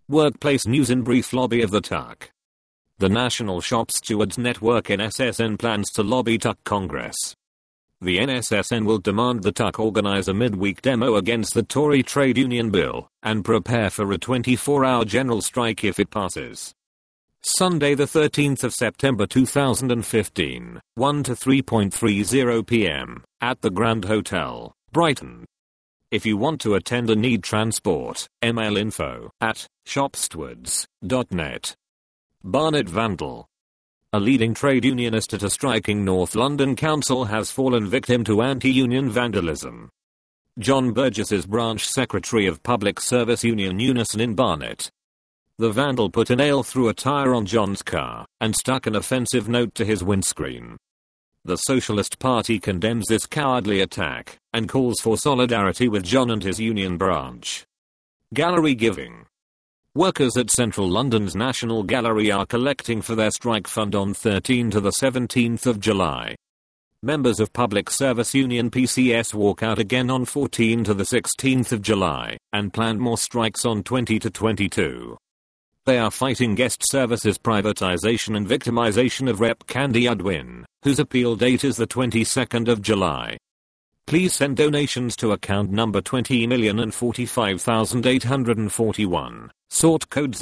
Workplace news in brief. Lobby of the TUC. The National Shop Stewards Network NSSN plans to lobby TUC Congress. The NSSN will demand the TUC organize a midweek demo against the Tory trade union bill and prepare for a 24-hour general strike if it passes. Sunday the 13th of September 2015, 1 to 3:30 p.m. at the Grand Hotel, Brighton. If you want to attend or need transport, email info@shopstewards.net. Barnet Vandal. A leading trade unionist at a striking North London council has fallen victim to anti-union vandalism. John Burgess is branch secretary of Public Service Union Unison in Barnet. The vandal put a nail through a tire on John's car and stuck an offensive note to his windscreen. The Socialist Party condemns this cowardly attack and calls for solidarity with John and his union branch. Gallery giving. Workers at Central London's National Gallery are collecting for their strike fund on 13 to the 17th of July. Members of Public Service Union PCS walk out again on 14 to the 16th of July and planned more strikes on 20 to 22. They are fighting guest services privatization and victimization of Rep. Candy Udwin, whose appeal date is the 22nd of July. Please send donations to account number 20,045,841, sort code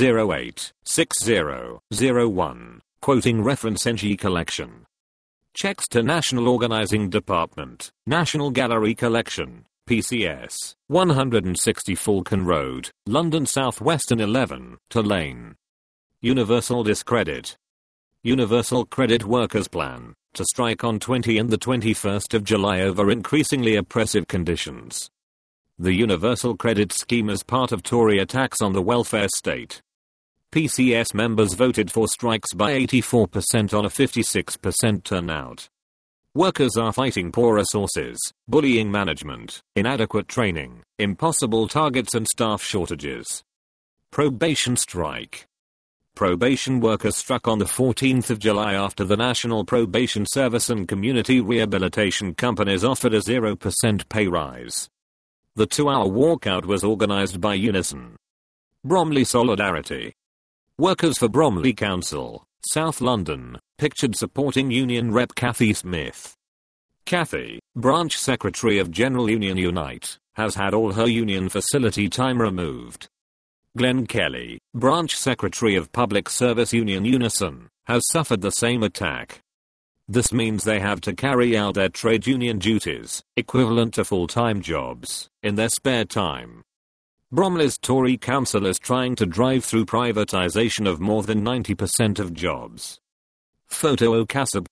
086001, quoting reference NG Collection. Checks to National Organizing Department, National Gallery Collection, PCS, 160 Falcon Road, London South Western 11, to Lane. Universal Discredit. Universal Credit Workers Plan to strike on 20 and the 21st of July over increasingly oppressive conditions. The Universal Credit Scheme is part of Tory attacks on the welfare state. PCS members voted for strikes by 84% on a 56% turnout. Workers are fighting poor resources, bullying management, inadequate training, impossible targets and staff shortages. Probation strike. Probation workers struck on the 14th of July after the National Probation Service and Community Rehabilitation Companies offered a 0% pay rise. The 2-hour walkout was organized by Unison. Bromley Solidarity. Workers for Bromley Council, South London, pictured supporting union rep Cathy Smith. Cathy, branch secretary of General Union Unite, has had all her union facility time removed. Glenn Kelly, branch secretary of Public Service Union Unison, has suffered the same attack. This means they have to carry out their trade union duties, equivalent to full-time jobs, in their spare time. Bromley's Tory council is trying to drive through privatization of more than 90% of jobs. Photo Okasab